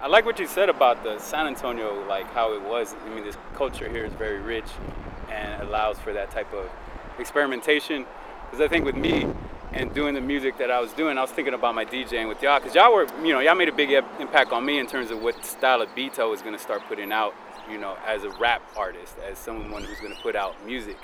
I like what you said about the San Antonio, like how it was. I mean, this culture here is very rich and allows for that type of experimentation. Because I think with me and doing the music that I was doing, I was thinking about my DJing with y'all. Because y'all were, y'all made a big impact on me in terms of what style of beats I was going to start putting out, as a rap artist, as someone who's going to put out music.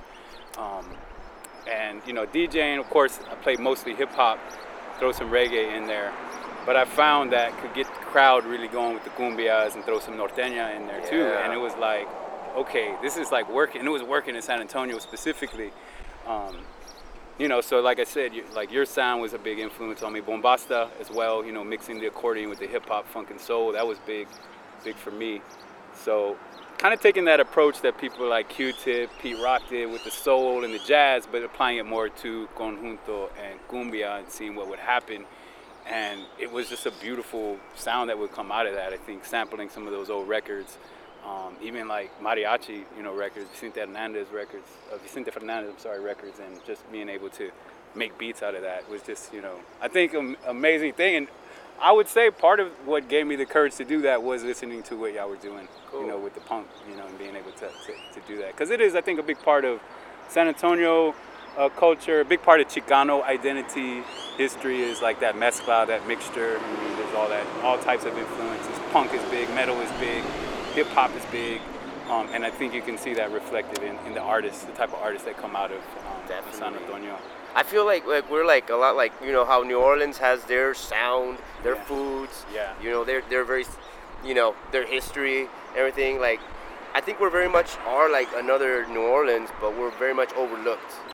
And DJing, of course, I played mostly hip hop, throw some reggae in there. But I found that could get the crowd really going with the cumbias and throw some norteña in there too. And it was like, okay, this is like working. And it was working in San Antonio specifically. So like I said, your sound was a big influence on me. Bombasta as well, mixing the accordion with the hip hop, funk and soul, that was big for me. So kind of taking that approach that people like Q-Tip, Pete Rock did with the soul and the jazz, but applying it more to conjunto and cumbia and seeing what would happen. And it was just a beautiful sound that would come out of that. I think sampling some of those old records, even like mariachi, records, Vicente Fernandez records, and just being able to make beats out of that was just, I think an amazing thing. And I would say part of what gave me the courage to do that was listening to what y'all were doing, with the punk, and being able to do that. Because it is, I think, a big part of San Antonio culture, a big part of Chicano identity, history is like that mezcla, that mixture. I mean, there's all types of influences. Punk is big, metal is big, hip hop is big, and I think you can see that reflected in the artists, the type of artists that come out of San Antonio. I feel like we're like a lot like how New Orleans has their sound, their foods, they're very, their history, everything. Like I think we're very much are like another New Orleans, but we're very much overlooked.